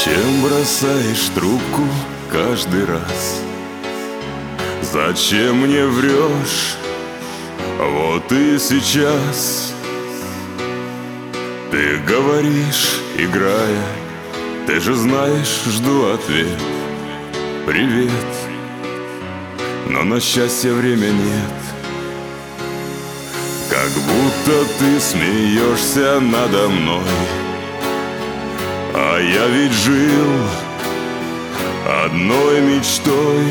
Зачем бросаешь трубку каждый раз? Зачем мне врешь? Вот и сейчас ты говоришь, играя, ты же знаешь, жду ответ. Привет, но на счастье время нет. Как будто ты смеешься надо мной, а я ведь жил одной мечтой: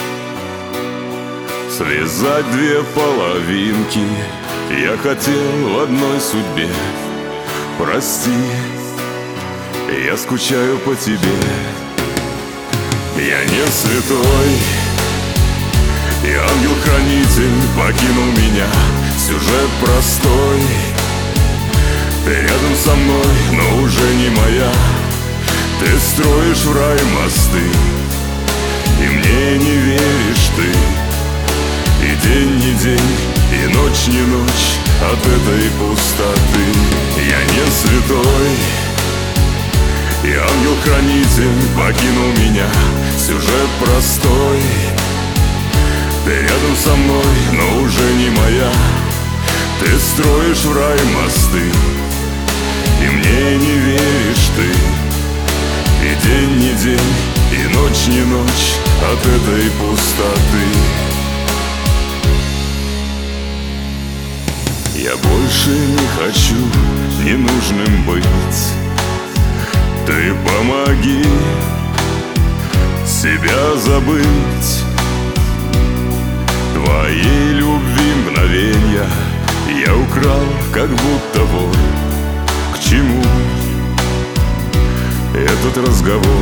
связать две половинки. Я хотел в одной судьбе. Прости, я скучаю по тебе. Я не святой, и ангел-хранитель покинул меня. Сюжет простой, ты рядом со мной, но уже не моя. Ты строишь в рай мосты, и мне не веришь ты. И день не день, и ночь не ночь от этой пустоты. Я не святой, и ангел-хранитель покинул меня. Сюжет простой, ты рядом со мной, но уже не моя. Ты строишь в рай мосты, и мне не веришь ты. И день не день, и ночь не ночь от этой пустоты. Я больше не хочу ненужным быть. Ты помоги себя забыть. Твоей любви мгновенья я украл, как будто вор. К чему этот разговор?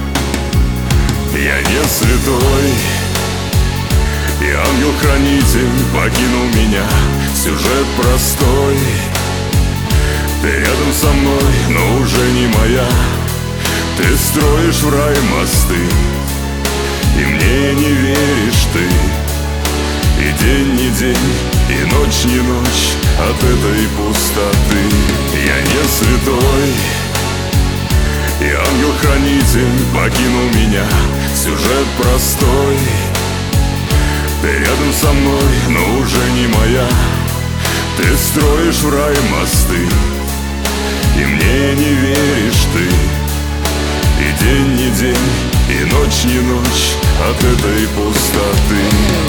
Я не святой, и ангел-хранитель покинул меня. Сюжет простой, ты рядом со мной, но уже не моя. Ты строишь в рай мосты, и мне не веришь ты. И день не день, и ночь не ночь от этой пустоты. Я не святой, и ангел-хранитель покинул меня. Сюжет простой, ты рядом со мной, но уже не моя. Ты строишь в рай мосты, и мне не веришь ты. И день не день, и ночь не ночь от этой пустоты.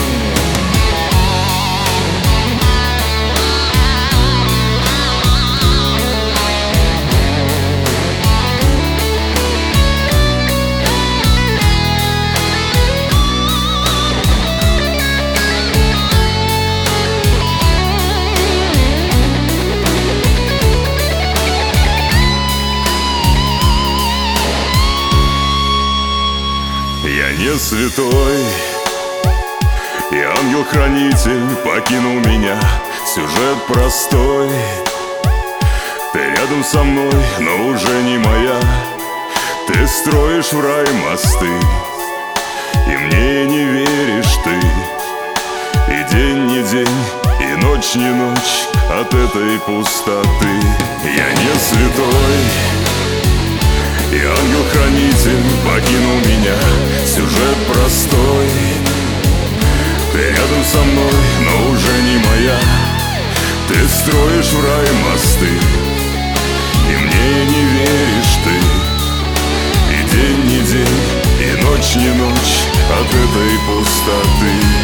Я не святой, и ангел-хранитель покинул меня. Сюжет простой, ты рядом со мной, но уже не моя. Ты строишь в рай мосты, и мне не веришь ты. И день не день, и ночь не ночь от этой пустоты. Я не святой, и ангел-хранитель покинул меня. Сюжет простой, ты рядом со мной, но уже не моя. Ты строишь в рай мосты, и мне не веришь ты. И день не день, и ночь не ночь от этой пустоты.